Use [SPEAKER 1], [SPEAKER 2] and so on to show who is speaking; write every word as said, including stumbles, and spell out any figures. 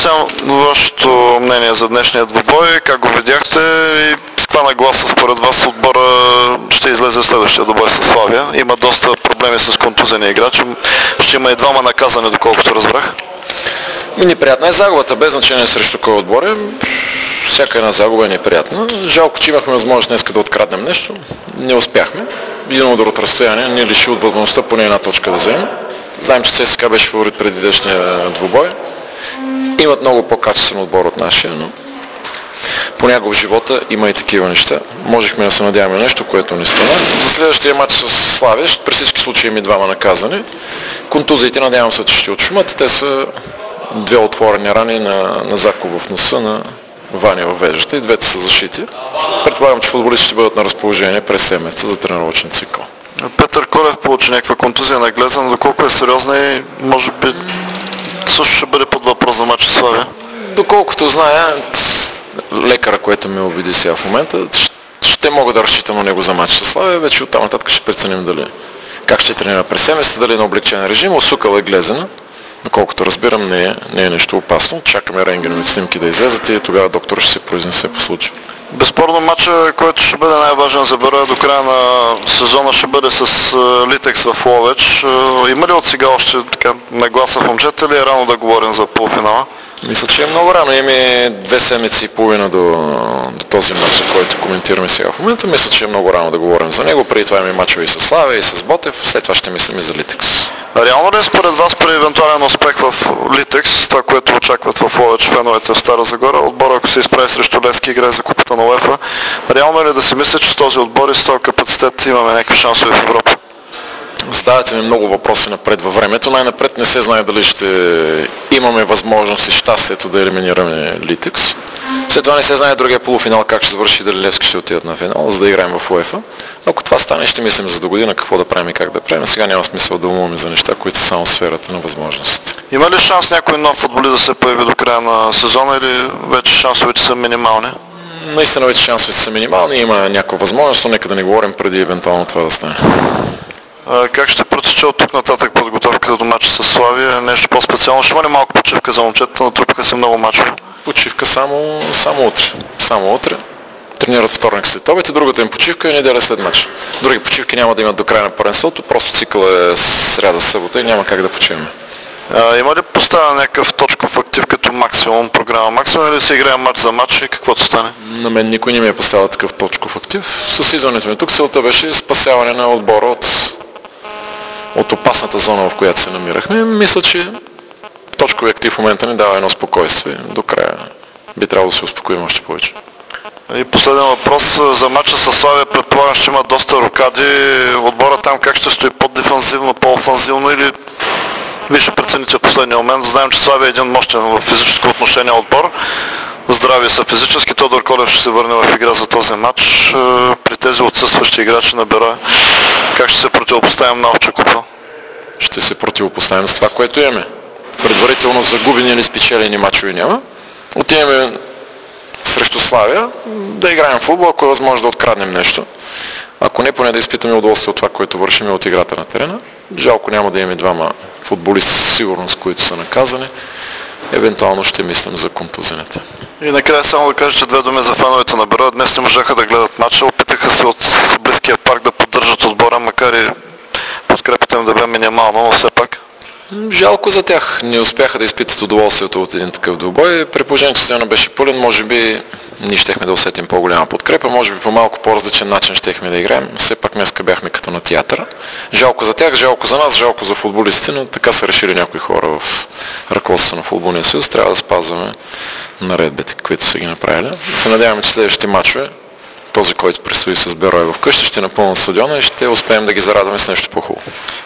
[SPEAKER 1] Само вашето мнение за днешния двубой, как го видяхте и с каква нагласа според вас отбора ще излезе следващия двубой с Славия? Има доста проблеми с контузени играчи, ще има и двама наказани, доколкото разбрах.
[SPEAKER 2] Неприятна е загубата, без значение срещу кой отбор е. Всяка една загуба е неприятна. Жалко, че имахме възможност днес да откраднем нещо. Не успяхме. Един удар от разстояние ни лиши от възможността поне една точка да вземем. Знаем, че ЦСКА беше фаворит преди днешния двубой. Имат много по-качествен отбор от нашия, но понякога в живота има и такива неща. Можехме да се надяваме нещо, което не стана. За следващия матч с Славия, при всички случаи има и двама наказани. Контузиите, надявам се, че ще отшумат. Те са две отворени рани на, на Заков в носа, на Ваня във веждата и двете са защити. Предполагам, че футболистите ще бъдат на разположение през седем месеца за тренировъчен цикъл.
[SPEAKER 1] Петър Колев получи някаква контузия на глезен, доколко е сериозна и може би също ще бъде под въпрос за матча Славия.
[SPEAKER 2] Доколкото зная, лекара, което ме убеди сега в момента, ще мога да разчитам на него за матч с Славия, вече оттам нататък ще преценим дали как ще тренира през седем месеца, дали е на облегчен режим, усукал е глезена. Доколкото разбирам, не е, не е нещо опасно. Чакаме рентгенови снимки да излезат и тогава доктор ще се произнесе по случая.
[SPEAKER 1] Безспорно матча, който ще бъде най-важен за Бероя до края на сезона, ще бъде с Литекс в Ловеч. Има ли от сега още така нагласа в момчета или е рано да говорим за полуфинала?
[SPEAKER 2] Мисля, че е много рано. Имаме две седмици и половина до, до този матч, за който коментираме сега в момента. Мисля, че е много рано да говорим за него. Преди това имаме матчове и с Славия, и с Ботев. След това ще мислим и за Литекс.
[SPEAKER 1] Реално ли е според вас при евентуален успех в Литекс, това, което очакват в Ловеч феновете в Стара Загора, отбора, ако се изправи срещу Левски, играе за купата на УЕФА, реално ли е да си мисля, че с този отбор и с този капацитет имаме някакви шансове в Европа?
[SPEAKER 2] Задавате ми много въпроси напред във времето. Най-напред не се знае дали ще имаме възможност и щастието да елиминираме Литекс. След това не се знае другия полуфинал как ще завърши, дали Левски ще отидат на финал, за да играем в УЕФА. Ако това стане, ще мислим за до година какво да правим и как да правим. Сега няма смисъл да умуваме за неща, които са само в сферата на възможностите.
[SPEAKER 1] Има ли шанс някой нов футболист да се появи до края на сезона или вече шансовете са минимални?
[SPEAKER 2] Наистина вече шансовете са минимални, има някаква възможност, но нека да не говорим преди евентуално това да стане.
[SPEAKER 1] Как ще протече от тук нататък подготовката до матча с Славия? Нещо по-специално? Ще има ли малко почивка за момчета? Натрупаха се много мачове.
[SPEAKER 2] Почивка само, само утре. Само утре. Тренират вторник след обед и другата им почивка е неделя след матч. Други почивки няма да имат до края на първенството, просто цикъл е сряда, събота и няма как да почиваме.
[SPEAKER 1] А, има ли поставя някакъв точков актив като максимум, програма максимум или се играе матч за матч и каквото стане?
[SPEAKER 2] На мен никой не ми е поставил такъв точков актив. С идването ми тук целта беше спасяване на отбора от от опасната зона, в която се намирахме. Мисля, че точкови актив в момента ни дава едно спокойствие. До края би трябвало да се успокоим още повече.
[SPEAKER 1] И последен въпрос за матча с Славия. Предполагам, ще има доста рокади. Отбора там как ще стои? По-дефанзивно, по-офанзивно или вие ще прецените в последния момент? Знаем, че Славия е един мощен в физическо отношение отбор. Здрави са физически. Тодор Колев ще се върне в игра за този матч. При тези отсъстващи играчи на Бероя, как ще се противопоставим на Овча купа?
[SPEAKER 2] Ще се противопоставим с това, което имаме. Предварително загубени или спечелени мачове няма. Отиваме срещу Славия да играем в футбол, ако е възможно да откраднем нещо. Ако не, поне да изпитаме удоволствие от това, което вършим от играта на терена. Жалко няма да имаме двама футболисти със сигурност, които са наказани. Евентуално ще мислим за контузените.
[SPEAKER 1] И накрая само да кажа, че две думи за феновете на Бероя. Днес не можаха да гледат матча. Опитаха се от близкия парк да поддържат отбора, макар и подкрепата им да бе минимално, но все пак.
[SPEAKER 2] Жалко за тях. Не успяха да изпитат удоволствието от един такъв двубой. При положение, че стадионът беше пълен, може би ние щехме да усетим по-голяма подкрепа, може би по малко по-различен начин щехме да играем. Все пак днеска бяхме като на театър. Жалко за тях, жалко за нас, жалко за футболистите, но така са решили някои хора в ръководството на футболния съюз. Трябва да спазваме наредбите, които са ги направили. Се надяваме, че следващите мачове, този, който предстои с Бероя в къщи, ще напълнат стадиона и ще успеем да ги зарадваме с нещо по-хубаво.